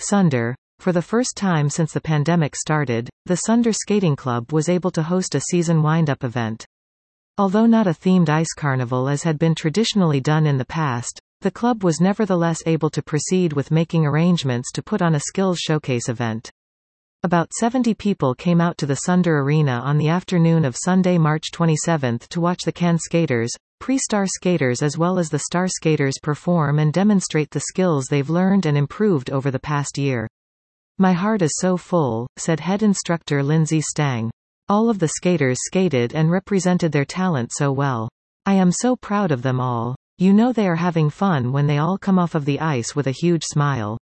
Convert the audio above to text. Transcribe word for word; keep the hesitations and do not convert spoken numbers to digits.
Sunder. For the first time since the pandemic started, the Sunder Skating Club was able to host a season wind-up event. Although not a themed ice carnival as had been traditionally done in the past, the club was nevertheless able to proceed with making arrangements to put on a skills showcase event. About seventy people came out to the Sunder Arena on the afternoon of Sunday, March twenty-seventh to watch the Can Skaters, pre-star skaters as well as the star skaters perform and demonstrate the skills they've learned and improved over the past year. "My heart is so full," said head instructor Lindsay Stang. "All of the skaters skated and represented their talent so well. I am so proud of them all. You know they are having fun when they all come off of the ice with a huge smile."